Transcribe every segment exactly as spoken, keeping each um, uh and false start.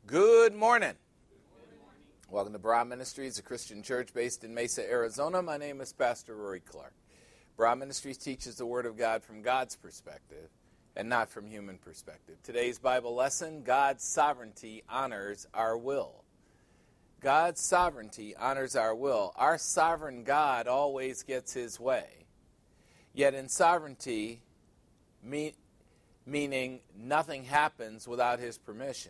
Good morning. Welcome to Bra Ministries, a Christian church based in Mesa, Arizona. My name is Pastor Rory Clark. Bra Ministries teaches the Word of God from God's perspective and not from human perspective. Today's Bible lesson, God's sovereignty honors our will. God's sovereignty honors our will. Our sovereign God always gets his way. Yet in sovereignty, me- meaning nothing happens without his permission,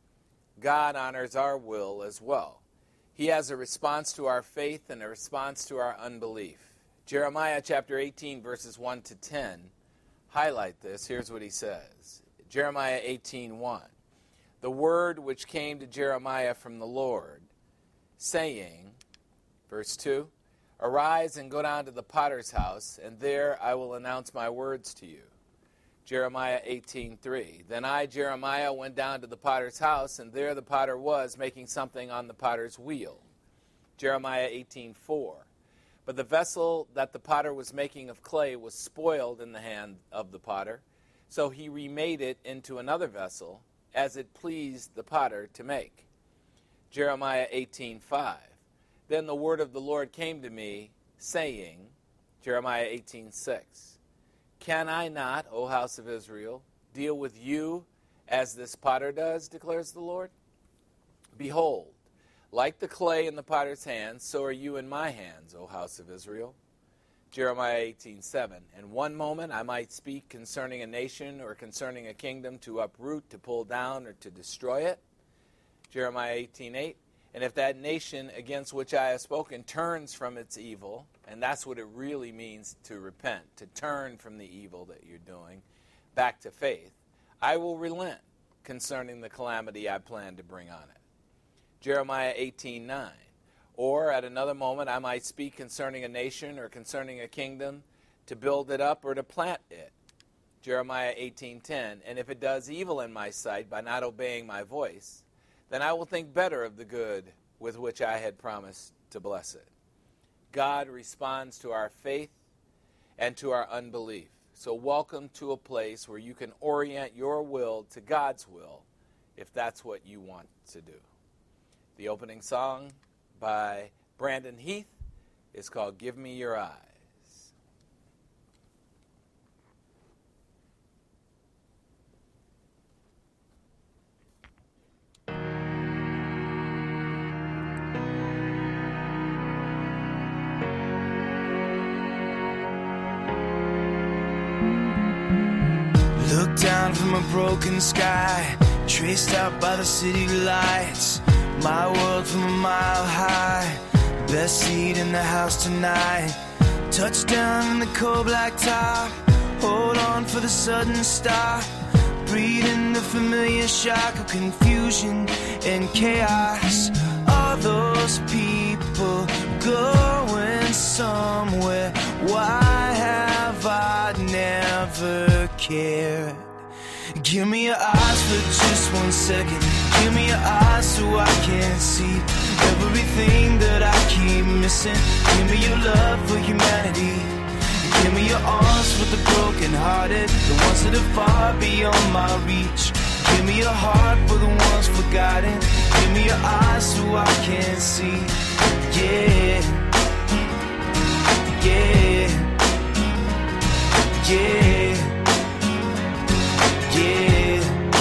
God honors our will as well. He has a response to our faith and a response to our unbelief. Jeremiah chapter eighteen, verses one to ten highlight this. Here's what he says. Jeremiah eighteen one. The word which came to Jeremiah from the Lord, saying, verse two, arise and go down to the potter's house, and there I will announce my words to you. Jeremiah eighteen three. Then I, Jeremiah, went down to the potter's house, and there the potter was, making something on the potter's wheel. Jeremiah eighteen four. But the vessel that the potter was making of clay was spoiled in the hand of the potter, so he remade it into another vessel, as it pleased the potter to make. Jeremiah eighteen five. Then the word of the Lord came to me, saying, Jeremiah eighteen six. Can I not, O house of Israel, deal with you as this potter does, declares the Lord? Behold, like the clay in the potter's hands, so are you in my hands, O house of Israel. Jeremiah eighteen seven. And one moment I might speak concerning a nation or concerning a kingdom to uproot, to pull down, or to destroy it. Jeremiah eighteen eight. And if that nation against which I have spoken turns from its evil, and that's what it really means to repent, to turn from the evil that you're doing back to faith, I will relent concerning the calamity I plan to bring on it. Jeremiah eighteen nine. Or at another moment I might speak concerning a nation or concerning a kingdom to build it up or to plant it. Jeremiah eighteen ten. And if it does evil in my sight by not obeying my voice, then I will think better of the good with which I had promised to bless it. God responds to our faith and to our unbelief. So welcome to a place where you can orient your will to God's will, if that's what you want to do. The opening song by Brandon Heath is called Give Me Your Eyes. Look down from a broken sky, traced out by the city lights. My world from a mile high, best seat in the house tonight. Touchdown in the cold black top, hold on for the sudden stop. Breathing the familiar shock of confusion and chaos. All those people going somewhere. Why have I never cared? Give me your eyes for just one second. Give me your eyes so I can see everything that I keep missing. Give me your love for humanity. Give me your arms for the broken hearted, the ones that are far beyond my reach. Give me your heart for the ones forgotten. Give me your eyes so I can see. Yeah, yeah, yeah, yeah.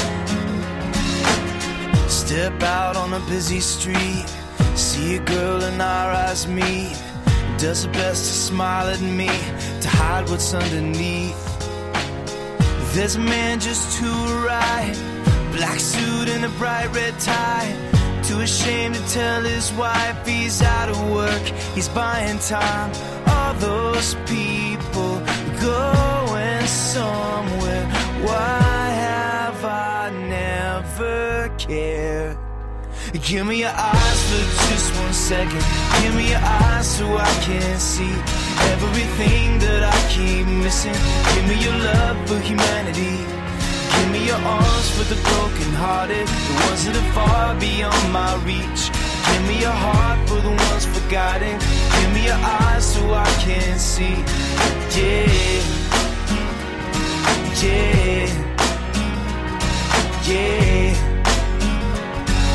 Step out on a busy street, see a girl and our eyes meet. Does her best to smile at me, to hide what's underneath. There's a man just to her right, black suit and a bright red tie. Too ashamed to tell his wife he's out of work, he's buying time. All those people going somewhere. Why have I never cared? Give me your eyes for just one second. Give me your eyes so I can see everything that I keep missing. Give me your love for humanity. Give me your arms for the broken hearted, the ones that are far beyond my reach. Give me your heart for the ones forgotten. Give me your eyes so I can see. Yeah, yeah, yeah.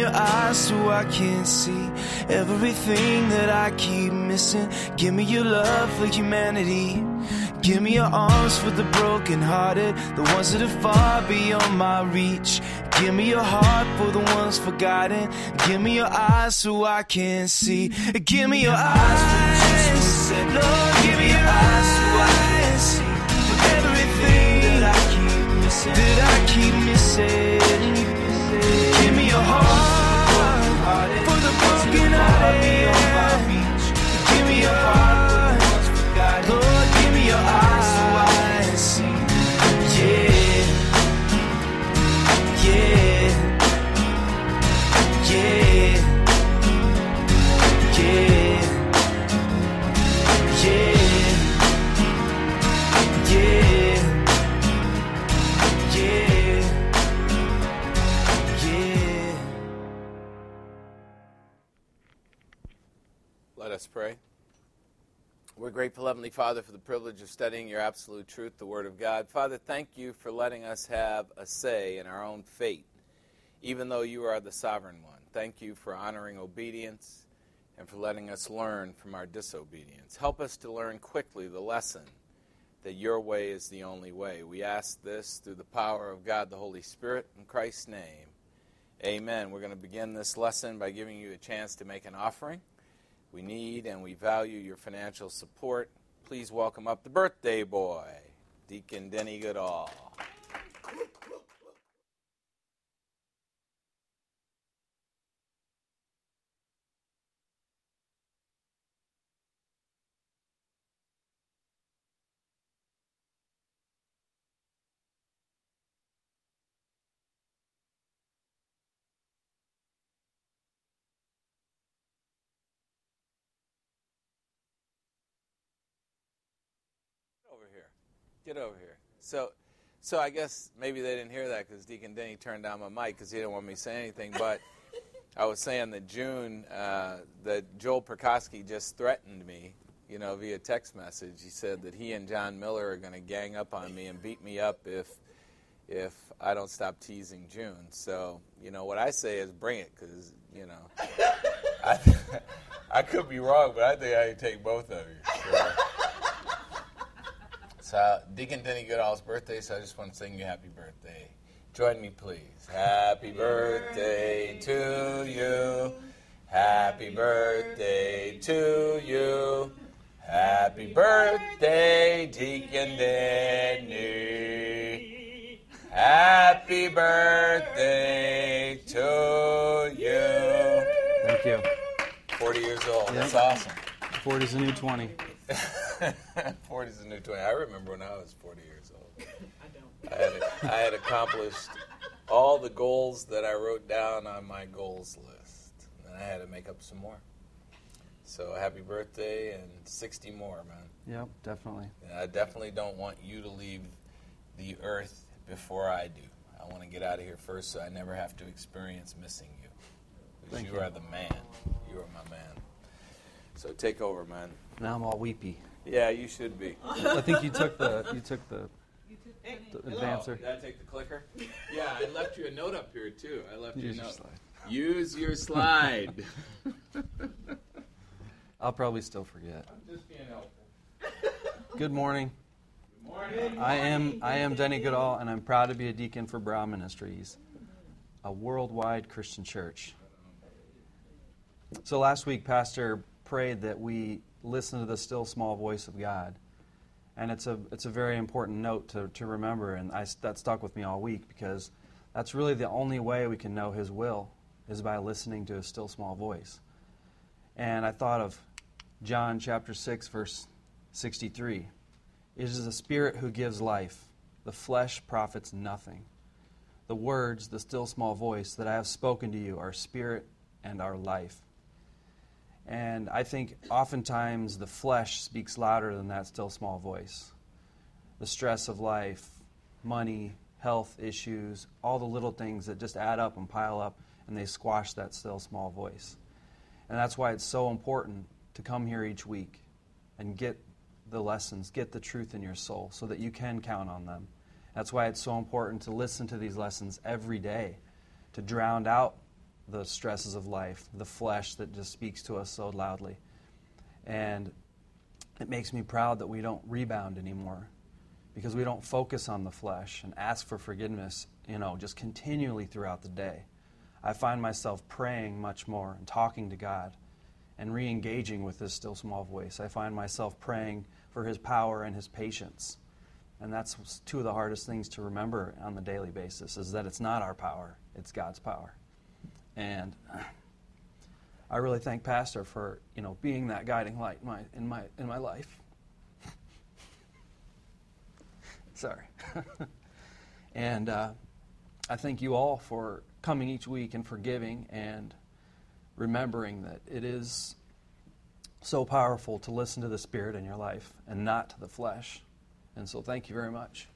your eyes so I can see everything that I keep missing. Give me your love for humanity. Give me your arms for the brokenhearted, the ones that are far beyond my reach. Give me your heart for the ones forgotten. Give me your eyes so I can see. Give me your eyes for just one second. Lord, give me your eyes so I can see everything that I keep missing. That I keep missing. Give me your heart for the brokenhearted. Give me your heart for the ones forgotten. Lord, give me your eyes so I can see. Yeah. Yeah, yeah, yeah, yeah, yeah, yeah, yeah. Let us pray. We're grateful, Heavenly Father, for the privilege of studying your absolute truth, the Word of God. Father, thank you for letting us have a say in our own fate, even though you are the sovereign one. Thank you for honoring obedience and for letting us learn from our disobedience. Help us to learn quickly the lesson that your way is the only way. We ask this through the power of God, the Holy Spirit, in Christ's name. Amen. We're going to begin this lesson by giving you a chance to make an offering. We need and we value your financial support. Please welcome up the birthday boy, Deacon Denny Goodall. Over here. Get over here. So so I guess maybe they didn't hear that because Deacon Denny turned down my mic because he didn't want me to say anything. But I was saying that June, uh, that Joel Perkowski just threatened me, you know, via text message. He said that he and John Miller are going to gang up on me and beat me up if if I don't stop teasing June. So, you know, what I say is bring it because, you know, I, I could be wrong, but I think I can take both of you. So. So, Deacon Denny Goodall's birthday, so I just want to sing you happy birthday. Join me, please. Happy birthday to you. Happy birthday to you. Happy birthday, Deacon Denny. Happy birthday to you. Thank you. forty years old. Yep. That's awesome. forty's a new twenty. forty's a new twenty. I remember when I was forty years old. I don't. I had, I had accomplished all the goals that I wrote down on my goals list. And I had to make up some more. So happy birthday and sixty more, man. Yep, definitely. And I definitely don't want you to leave the earth before I do. I want to get out of here first so I never have to experience missing you. Because you, you are the man. You are my man. So take over, man. Now I'm all weepy. Yeah, you should be. I think you took the you took the, the advancer. Oh, did I take the clicker? Yeah, I left you a note up here too. I left Use you a your note. slide. Use your slide. I'll probably still forget. I'm just being helpful. Good morning. Good morning. I am I am Denny Goodall, and I'm proud to be a deacon for Brow Ministries, a worldwide Christian church. So last week, Pastor prayed that we listen to the still small voice of God, and it's a it's a very important note to, to remember, and I, that stuck with me all week because that's really the only way we can know His will is by listening to His still small voice. And I thought of John chapter six, verse sixty-three. It is the Spirit who gives life; the flesh profits nothing. The words, the still small voice that I have spoken to you, are spirit and are life. And I think oftentimes the flesh speaks louder than that still small voice. The stress of life, money, health issues, all the little things that just add up and pile up, and they squash that still small voice. And that's why it's so important to come here each week and get the lessons, get the truth in your soul so that you can count on them. That's why it's so important to listen to these lessons every day, to drown out the stresses of life, the flesh that just speaks to us so loudly. And it makes me proud that we don't rebound anymore, because we don't focus on the flesh and ask for forgiveness, you know, just continually throughout the day. I find myself praying much more and talking to God and re-engaging with His still small voice. I find myself praying for His power and His patience. And that's two of the hardest things to remember on the daily basis, is that it's not our power, it's God's power. And I really thank Pastor for, you know, being that guiding light in my in my in my life. Sorry. and uh, I thank you all for coming each week and forgiving and remembering that it is so powerful to listen to the Spirit in your life and not to the flesh. And so thank you very much.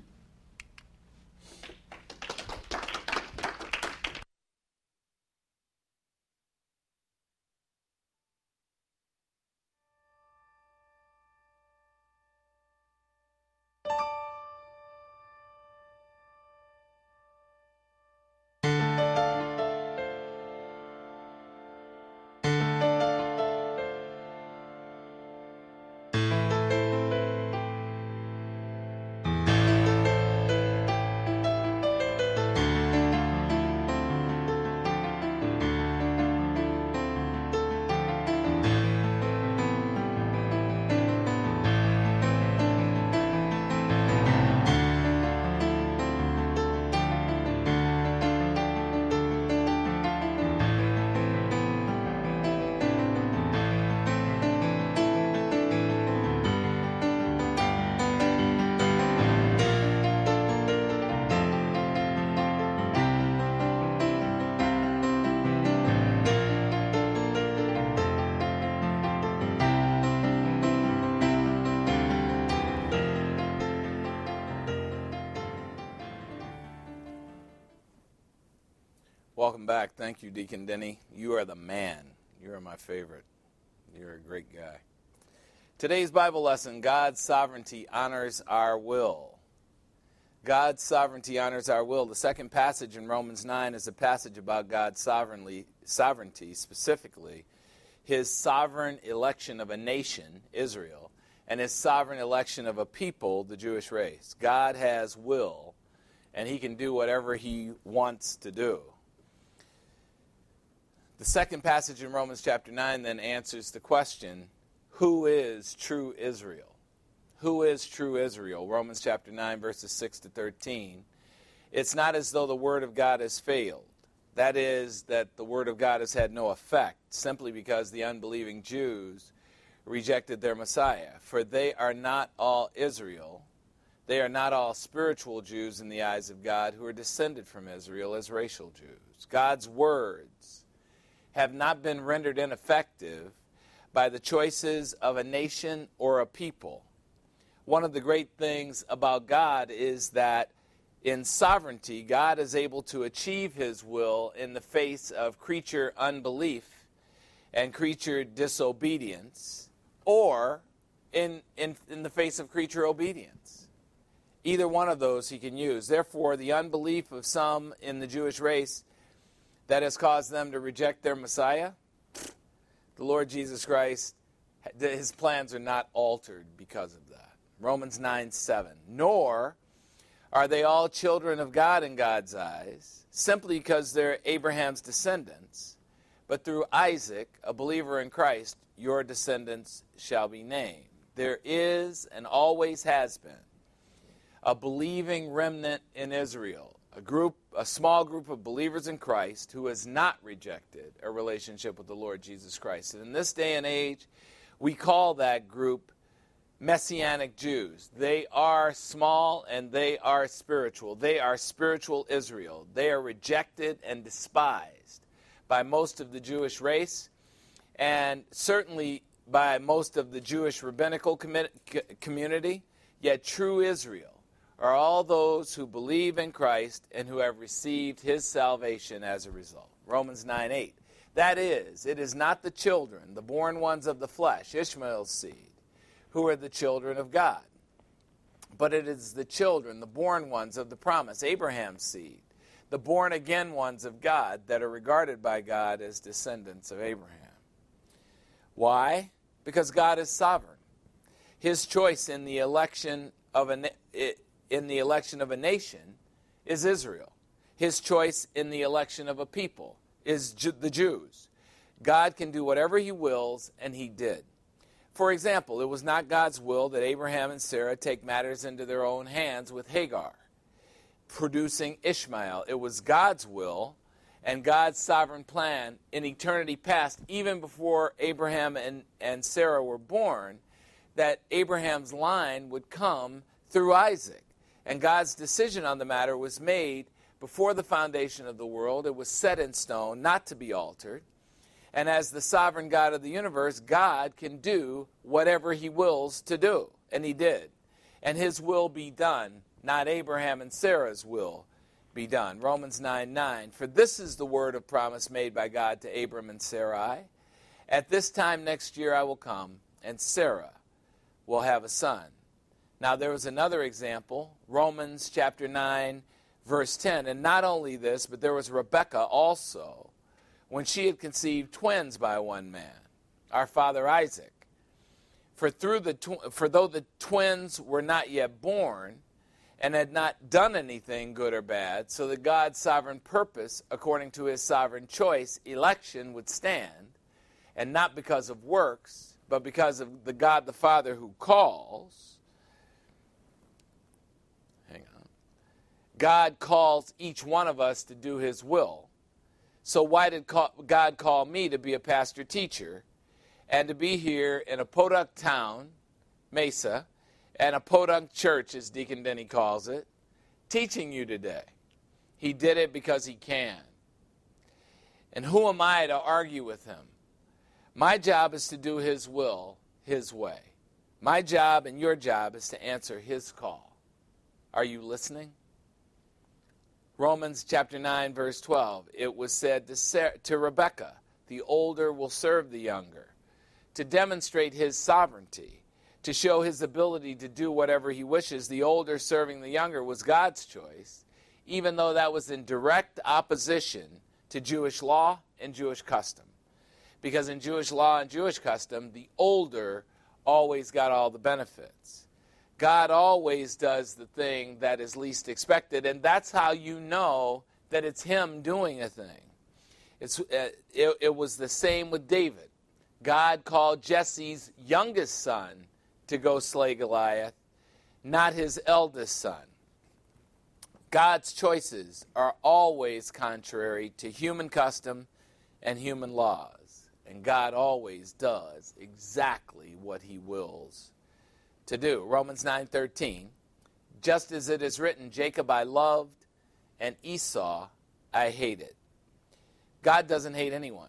Welcome back. Thank you, Deacon Denny. You are the man. You are my favorite. You're a great guy. Today's Bible lesson, God's sovereignty honors our will. God's sovereignty honors our will. The second passage in Romans nine is a passage about God's sovereignty, sovereignty, specifically His sovereign election of a nation, Israel, and His sovereign election of a people, the Jewish race. God has will, and He can do whatever He wants to do. The second passage in Romans chapter nine then answers the question, who is true Israel? Who is true Israel? Romans chapter nine, verses six to thirteen. It's not as though the word of God has failed. That is, that the word of God has had no effect, simply because the unbelieving Jews rejected their Messiah. For they are not all Israel. They are not all spiritual Jews in the eyes of God who are descended from Israel as racial Jews. God's words have not been rendered ineffective by the choices of a nation or a people. One of the great things about God is that in sovereignty, God is able to achieve His will in the face of creature unbelief and creature disobedience, or in, in, in the face of creature obedience. Either one of those He can use. Therefore, the unbelief of some in the Jewish race that has caused them to reject their Messiah, the Lord Jesus Christ, His plans are not altered because of that. Romans nine seven. Nor are they all children of God in God's eyes, simply because they're Abraham's descendants, but through Isaac, a believer in Christ, your descendants shall be named. There is and always has been a believing remnant in Israel, a group, a small group of believers in Christ who has not rejected a relationship with the Lord Jesus Christ. And in this day and age, we call that group Messianic Jews. They are small and they are spiritual. They are spiritual Israel. They are rejected and despised by most of the Jewish race, and certainly by most of the Jewish rabbinical community, yet true Israel are all those who believe in Christ and who have received His salvation as a result. Romans nine eight. That is, it is not the children, the born ones of the flesh, Ishmael's seed, who are the children of God, but it is the children, the born ones of the promise, Abraham's seed, the born-again ones of God that are regarded by God as descendants of Abraham. Why? Because God is sovereign. His choice in the election of a in the election of a nation is Israel. His choice in the election of a people is the Jews. God can do whatever he wills, and he did. For example, it was not God's will that Abraham and Sarah take matters into their own hands with Hagar, producing Ishmael. It was God's will and God's sovereign plan in eternity past, even before Abraham and, and Sarah were born, that Abraham's line would come through Isaac. And God's decision on the matter was made before the foundation of the world. It was set in stone, not to be altered. And as the sovereign God of the universe, God can do whatever he wills to do. And he did. And his will be done, not Abraham and Sarah's will be done. Romans nine nine. For this is the word of promise made by God to Abram and Sarai. At this time next year I will come, and Sarah will have a son. Now there was another example, Romans chapter nine, verse ten. And not only this, but there was Rebekah also, when she had conceived twins by one man, our father Isaac. For through the tw- for though the twins were not yet born, and had not done anything good or bad, so that God's sovereign purpose, according to his sovereign choice, election would stand, and not because of works, but because of the God the Father who calls. Hang on. God calls each one of us to do his will. So why did God call me to be a pastor-teacher and to be here in a podunk town, Mesa, and a podunk church, as Deacon Denny calls it, teaching you today? He did it because he can. And who am I to argue with him? My job is to do his will, his way. My job and your job is to answer his call. Are you listening? Romans chapter nine, verse twelve, it was said to, Sarah, to Rebekah, the older will serve the younger, to demonstrate his sovereignty, to show his ability to do whatever he wishes. The older serving the younger was God's choice, even though that was in direct opposition to Jewish law and Jewish custom. Because in Jewish law and Jewish custom, the older always got all the benefits. God always does the thing that is least expected, and that's how you know that it's him doing a thing. It's, uh, it, it was the same with David. God called Jesse's youngest son to go slay Goliath, not his eldest son. God's choices are always contrary to human custom and human laws, and God always does exactly what he wills to do. Romans nine thirteen, just as it is written, Jacob I loved, and Esau I hated. God doesn't hate anyone.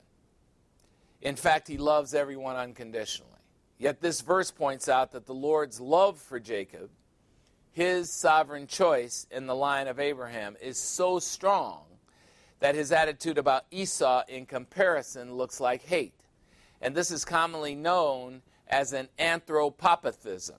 In fact, he loves everyone unconditionally. Yet this verse points out that the Lord's love for Jacob, his sovereign choice in the line of Abraham, is so strong that his attitude about Esau in comparison looks like hate. And this is commonly known as an anthropopathism.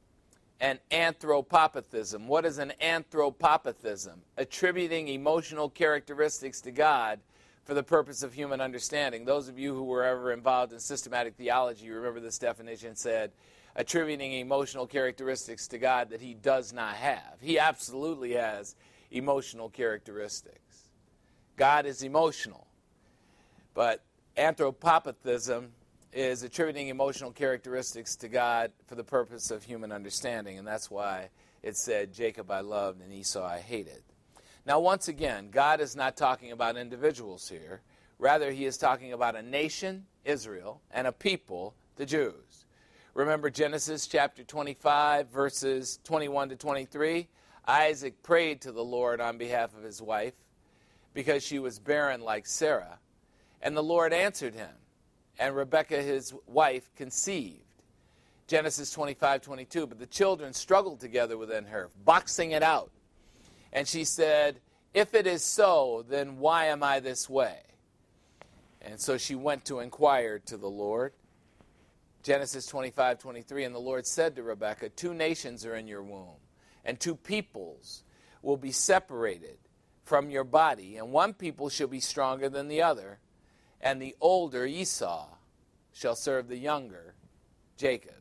An anthropopathism. What is an anthropopathism? Attributing emotional characteristics to God for the purpose of human understanding. Those of you who were ever involved in systematic theology, you remember this definition said, attributing emotional characteristics to God that he does not have. He absolutely has emotional characteristics. God is emotional. But anthropopathism is attributing emotional characteristics to God for the purpose of human understanding, and that's why it said, Jacob I loved and Esau I hated. Now, once again, God is not talking about individuals here. Rather, he is talking about a nation, Israel, and a people, the Jews. Remember Genesis chapter twenty-five, verses twenty-one to twenty-three? Isaac prayed to the Lord on behalf of his wife because she was barren like Sarah, and the Lord answered him. And Rebekah, his wife, conceived. Genesis twenty-five twenty-two. But the children struggled together within her, boxing it out. And she said, if it is so, then why am I this way? And so she went to inquire to the Lord. Genesis twenty-five twenty-three. And the Lord said to Rebekah, two nations are in your womb, and two peoples will be separated from your body, and one people shall be stronger than the other, and the older Esau shall serve the younger Jacob.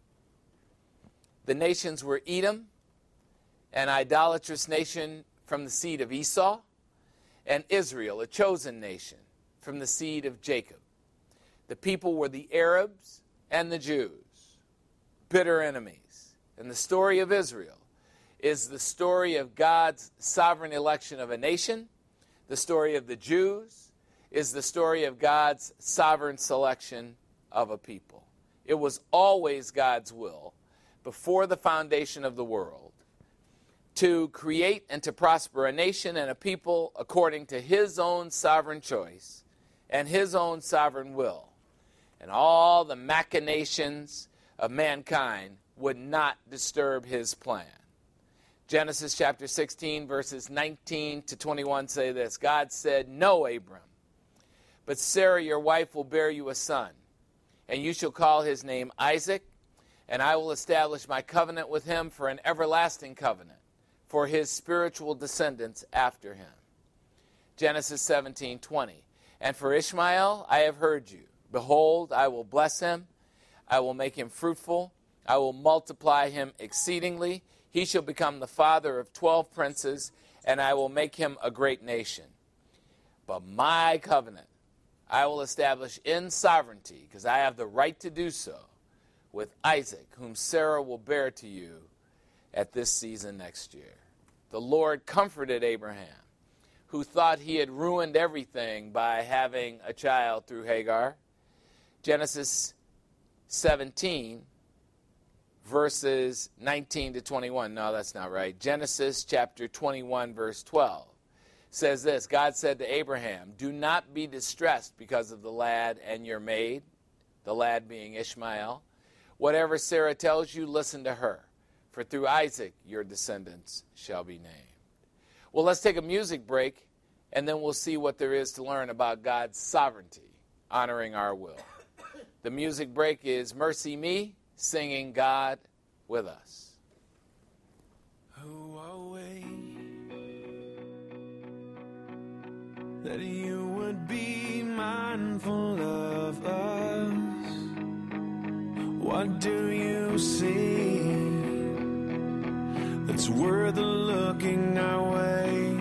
The nations were Edom, an idolatrous nation from the seed of Esau, and Israel, a chosen nation from the seed of Jacob. The people were the Arabs and the Jews, bitter enemies. And the story of Israel is the story of God's sovereign election of a nation. The story of the Jews is the story of God's sovereign selection of a people. It was always God's will, before the foundation of the world, to create and to prosper a nation and a people according to his own sovereign choice and his own sovereign will. And all the machinations of mankind would not disturb his plan. Genesis chapter sixteen, verses nineteen to twenty-one say this. God said, "Know, Abram, but Sarah your wife will bear you a son, and you shall call his name Isaac, and I will establish my covenant with him for an everlasting covenant, for his spiritual descendants after him." Genesis seventeen twenty. "And for Ishmael I have heard you. Behold, I will bless him. I will make him fruitful. I will multiply him exceedingly. He shall become the father of twelve princes, and I will make him a great nation. But my covenant I will establish in sovereignty, because I have the right to do so, with Isaac, whom Sarah will bear to you at this season next year." The Lord comforted Abraham, who thought he had ruined everything by having a child through Hagar. Genesis seventeen, verses nineteen to twenty-one. No, that's not right. Genesis chapter twenty-one, verse twelve says this. God said to Abraham, "Do not be distressed because of the lad and your maid," the lad being Ishmael. "Whatever Sarah tells you, listen to her, for through Isaac your descendants shall be named." Well, let's take a music break, and then we'll see what there is to learn about God's sovereignty, honoring our will. The music break is Mercy Me, singing God with Us. Who are we that you would be mindful of us? What do you see that's worth looking our way?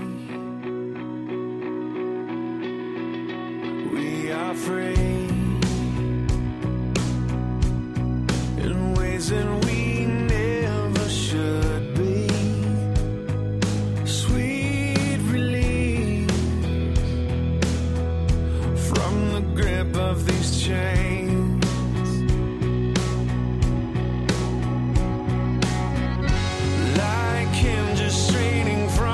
We are free in ways that we never should be. Sweet relief from the grip of these chains. Like him just straining from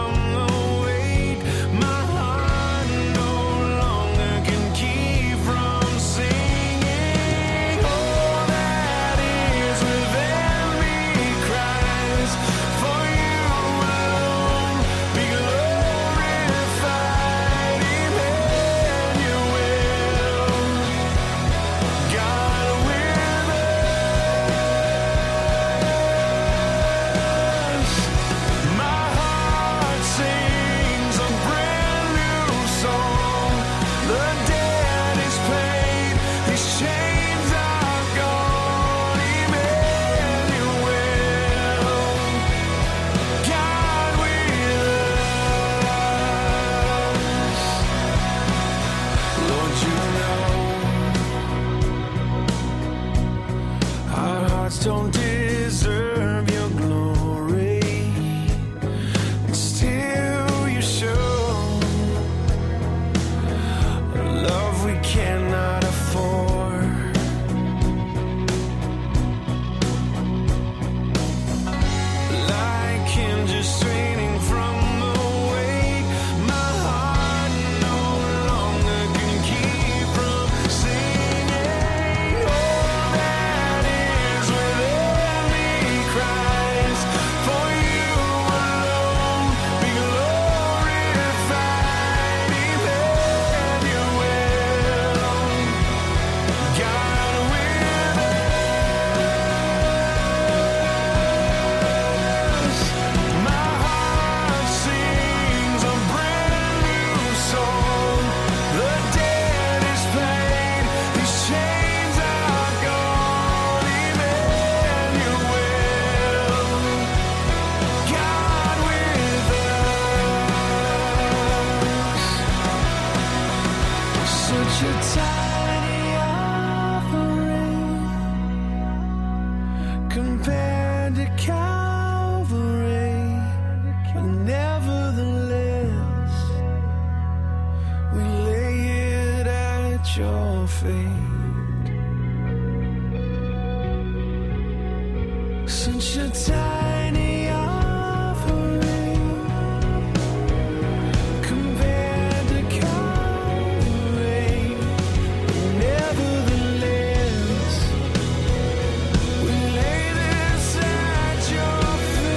will fade. Such a tiny offering compared to Calvary. Nevertheless, we lay this at your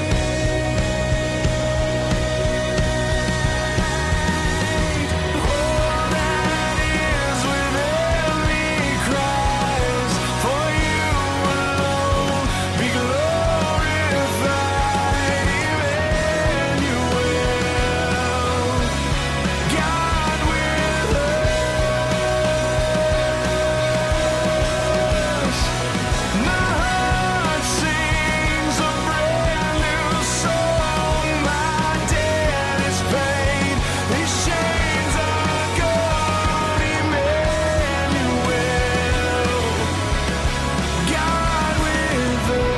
feet. All that is within me cries, for you alone be glorified, Emmanuel, God with us. My heart sings a brand new song. My debt is paid. These chains are gone. Emmanuel, God with us.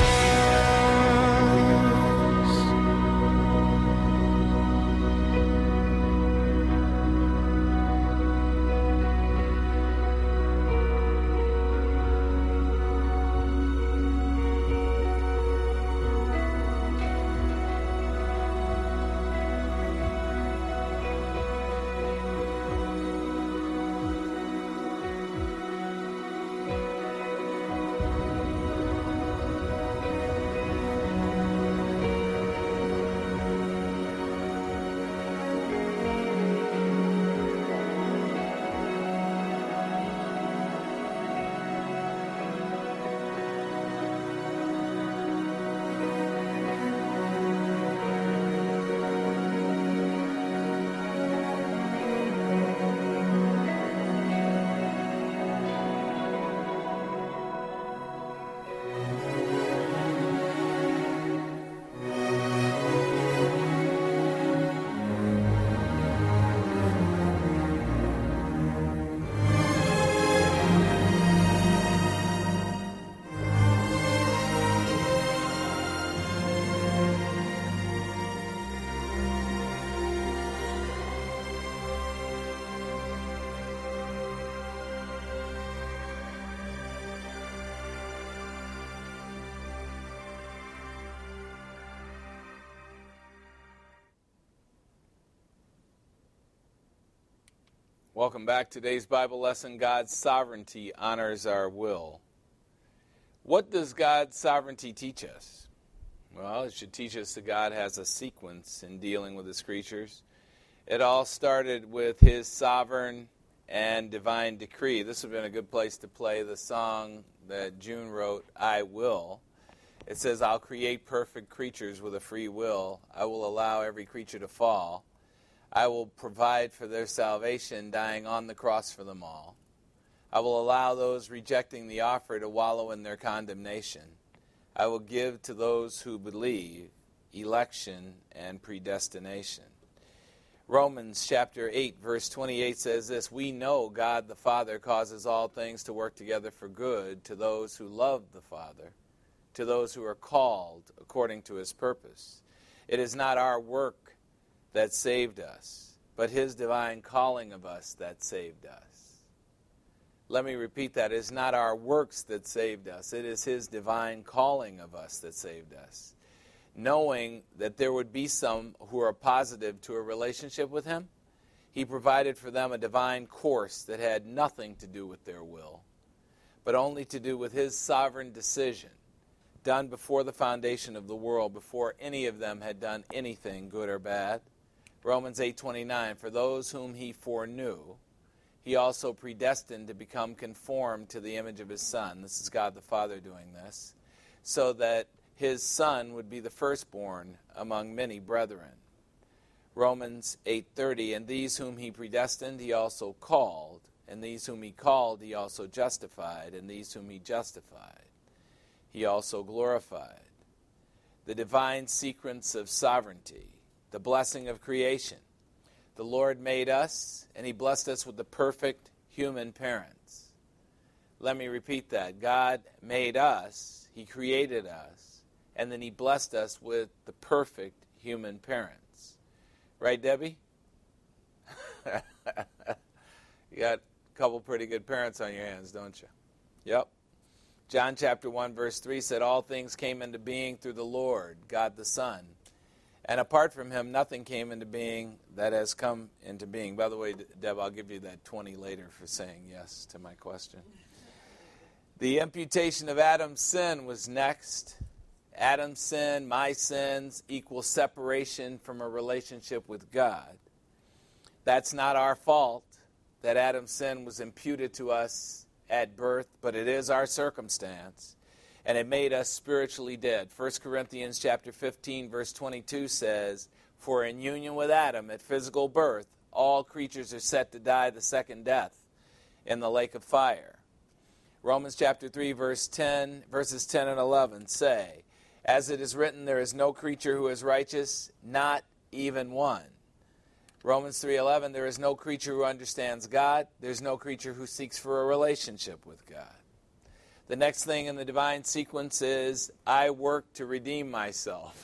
Welcome back. Today's Bible lesson, God's sovereignty honors our will. What does God's sovereignty teach us? Well, it should teach us that God has a sequence in dealing with his creatures. It all started with his sovereign and divine decree. This would have been a good place to play the song that June wrote, I Will. It says, I'll create perfect creatures with a free will. I will allow every creature to fall. I will provide for their salvation, dying on the cross for them all. I will allow those rejecting the offer to wallow in their condemnation. I will give to those who believe election and predestination. Romans chapter eight, verse twenty-eight says this, we know God the Father causes all things to work together for good to those who love the Father, to those who are called according to his purpose. It is not our work that saved us, but his divine calling of us that saved us. Let me repeat that. It is not our works that saved us. It is his divine calling of us that saved us. Knowing that there would be some who are positive to a relationship with him, he provided for them a divine course that had nothing to do with their will, but only to do with his sovereign decision, done before the foundation of the world, before any of them had done anything good or bad. Romans eight twenty-nine, for those whom he foreknew, he also predestined to become conformed to the image of his Son. This is God the Father doing this, so that his Son would be the firstborn among many brethren. Romans eight thirty, and these whom he predestined he also called, and these whom he called he also justified, and these whom he justified he also glorified. The divine sequence of sovereignty, the blessing of creation. The Lord made us, and he blessed us with the perfect human parents. Let me repeat that. God made us, he created us, and then he blessed us with the perfect human parents. Right, Debbie? You got a couple pretty good parents on your hands, don't you? Yep. John chapter one, verse three said, all things came into being through the Lord, God the Son. And apart from him, nothing came into being that has come into being. By the way, Deb, I'll give you that twenty later for saying yes to my question. The imputation of Adam's sin was next. Adam's sin, my sins, equal separation from a relationship with God. That's not our fault that Adam's sin was imputed to us at birth, but it is our circumstance, and it made us spiritually dead. First Corinthians chapter fifteen, verse twenty-two says, for in union with Adam at physical birth, all creatures are set to die the second death in the lake of fire. Romans chapter three, verse ten, verses ten and eleven say, as it is written, there is no creature who is righteous, not even one. Romans three eleven, there is no creature who understands God. There's no creature who seeks for a relationship with God. The next thing in the divine sequence is, I work to redeem myself.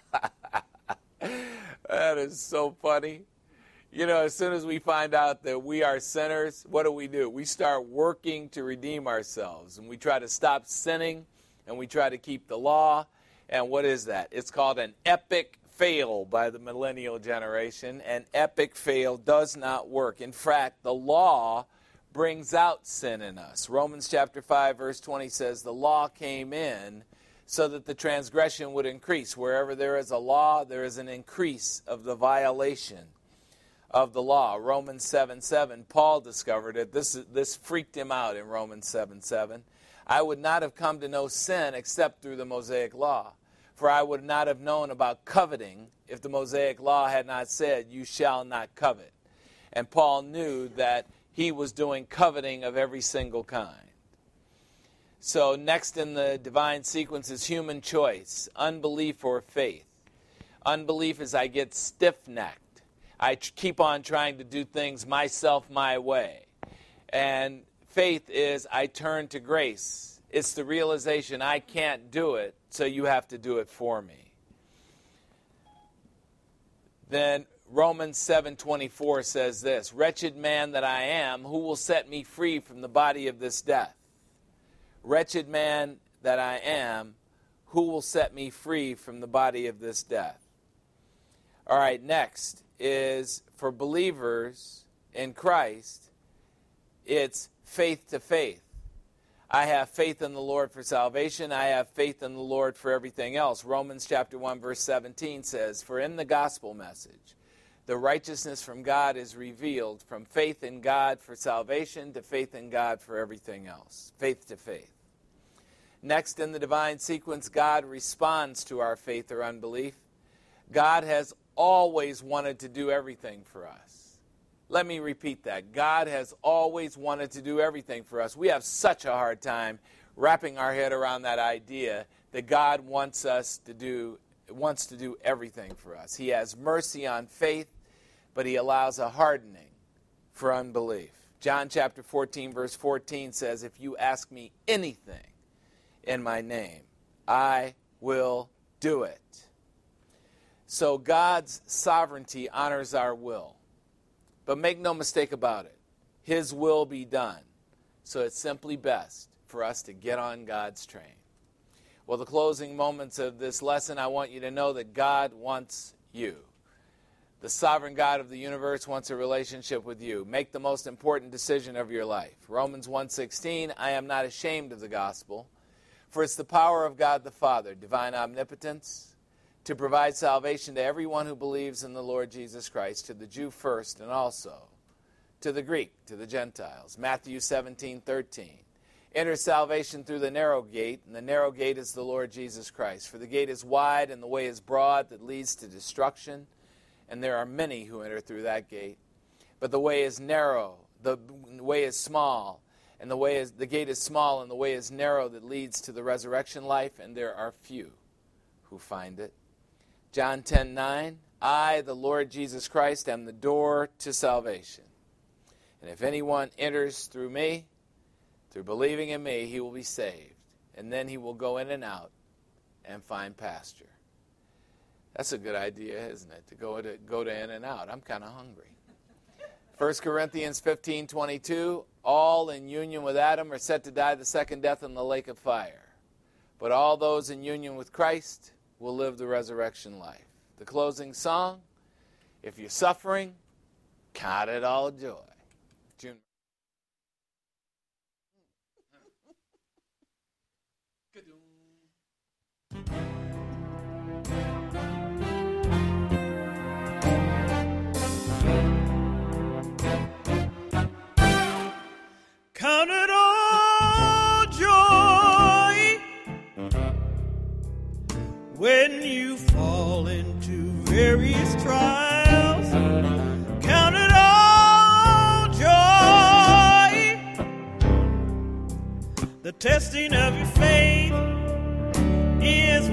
That is so funny. You know, as soon as we find out that we are sinners, what do we do? We start working to redeem ourselves. And we try to stop sinning, and we try to keep the law. And what is that? It's called an epic fail by the millennial generation. An epic fail does not work. In fact, the law brings out sin in us. Romans chapter five, verse twenty says, the law came in so that the transgression would increase. Wherever there is a law, there is an increase of the violation of the law. Romans seven seven, Paul discovered it. This, this freaked him out in Romans seven seven. I would not have come to know sin except through the Mosaic law. For I would not have known about coveting if the Mosaic law had not said, you shall not covet. And Paul knew that he was doing coveting of every single kind. So next in the divine sequence is human choice, unbelief or faith. Unbelief is I get stiff-necked. I tr- keep on trying to do things myself, my way. And faith is I turn to grace. It's the realization I can't do it, so you have to do it for me. Then Romans seven twenty-four says this, wretched man that I am, who will set me free from the body of this death? Wretched man that I am, who will set me free from the body of this death? All right, next is for believers in Christ, it's faith to faith. I have faith in the Lord for salvation. I have faith in the Lord for everything else. Romans chapter one, verse seventeen says, for in the gospel message, the righteousness from God is revealed from faith in God for salvation to faith in God for everything else. Faith to faith. Next in the divine sequence, God responds to our faith or unbelief. God has always wanted to do everything for us. Let me repeat that. God has always wanted to do everything for us. We have such a hard time wrapping our head around that idea that God wants us to do, wants to do everything for us. He has mercy on faith, but he allows a hardening for unbelief. John chapter fourteen, verse fourteen says, if you ask me anything in my name, I will do it. So God's sovereignty honors our will. But make no mistake about it, his will be done. So it's simply best for us to get on God's train. Well, the closing moments of this lesson, I want you to know that God wants you. The sovereign God of the universe wants a relationship with you. Make the most important decision of your life. Romans one sixteen, I am not ashamed of the gospel, for it's the power of God the Father, divine omnipotence, to provide salvation to everyone who believes in the Lord Jesus Christ, to the Jew first and also to the Greek, to the Gentiles. Matthew seventeen thirteen. Enter salvation through the narrow gate, and the narrow gate is the Lord Jesus Christ. For the gate is wide and the way is broad that leads to destruction, and there are many who enter through that gate. But the way is narrow, the way is small, and the way is the gate is small, and the way is narrow that leads to the resurrection life, and there are few who find it. John ten nine, I, the Lord Jesus Christ, am the door to salvation. And if anyone enters through me, through believing in me, he will be saved. And then he will go in and out and find pasture. That's a good idea, isn't it? To go to, go to in and out. I'm kind of hungry. First Corinthians fifteen twenty-two, all in union with Adam are set to die the second death in the lake of fire. But all those in union with Christ will live the resurrection life. The closing song, if you're suffering, count it all joy. June. Count it all joy when you fall into various trials. Count it all joy. The testing of your faith is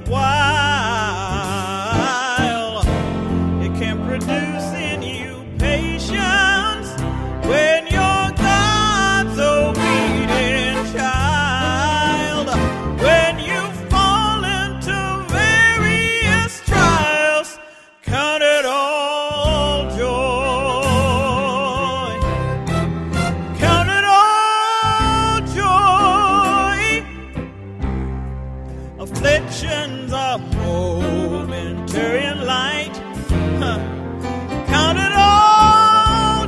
worthwhile. It can produce in you patience when you're God's obedient child. When you fall into various trials, count it all joy. Count it all joy. Afflictions are momentary and light. Huh. Count it all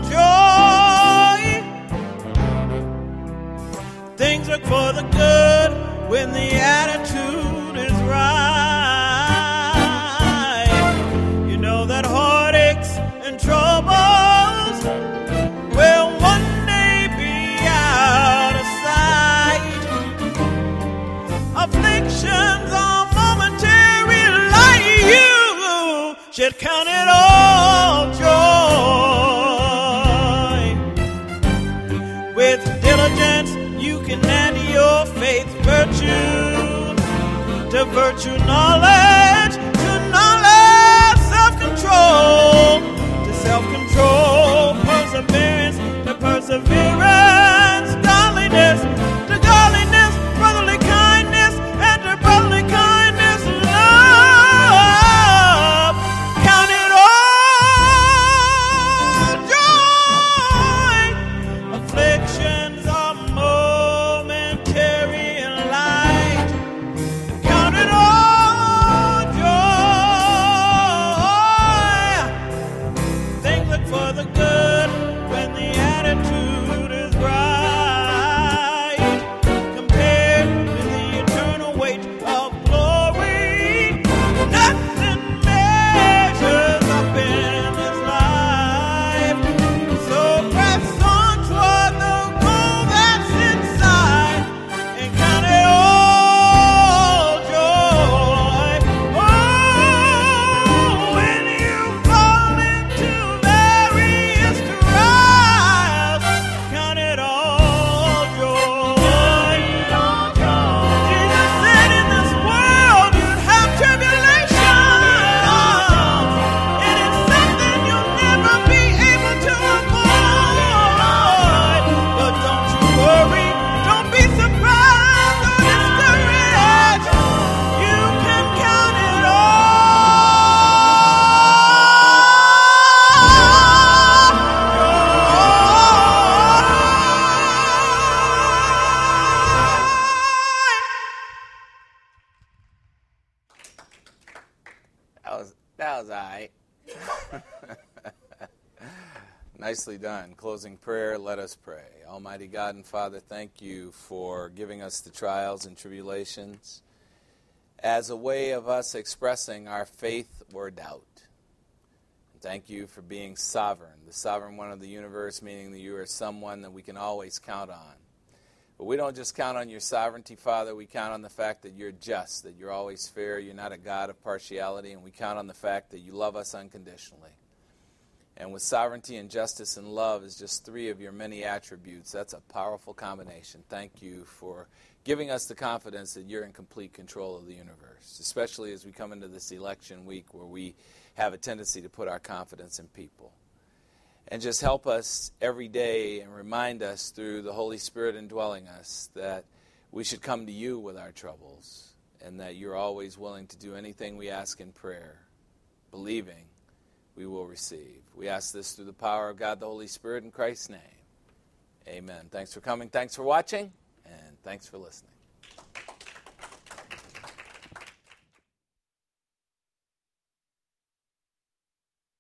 joy. Things work for the good when the attitude is right. You know that heartaches and troubles will one day be out of sight. Afflictions are momentary, like you should count it all joy. With diligence you can add your faith virtue to virtue knowledge, to knowledge self-control, to self-control perseverance, to perseverance godliness, to godliness brotherly kindness, and to brotherly kindness love. Count it all joy. Afflictions are momentary and light. Count it all joy. Things look for the good when the attitude is right. Compared with the eternal weight of glory, nothing measures up in this life. So press on toward the goal that's inside and count it all joy. Oh, when you fall into various trials, count it all joy. Jesus said in this world you'd have tribulation. It is something you'll never be able to avoid. But don't you worry, don't be surprised or discouraged. You can count it That was, that was all right. Nicely done. Closing prayer, let us pray. Almighty God and Father, thank you for giving us the trials and tribulations as a way of us expressing our faith or doubt. And thank you for being sovereign, the sovereign one of the universe, meaning that you are someone that we can always count on. But we don't just count on your sovereignty, Father. We count on the fact that you're just, that you're always fair, you're not a God of partiality, and we count on the fact that you love us unconditionally. And with sovereignty and justice and love is just three of your many attributes. That's a powerful combination. Thank you for giving us the confidence that you're in complete control of the universe, especially as we come into this election week where we have a tendency to put our confidence in people. And just help us every day and remind us through the Holy Spirit indwelling us that we should come to you with our troubles and that you're always willing to do anything we ask in prayer, believing we will receive. We ask this through the power of God the Holy Spirit in Christ's name. Amen. Thanks for coming. Thanks for watching. And thanks for listening.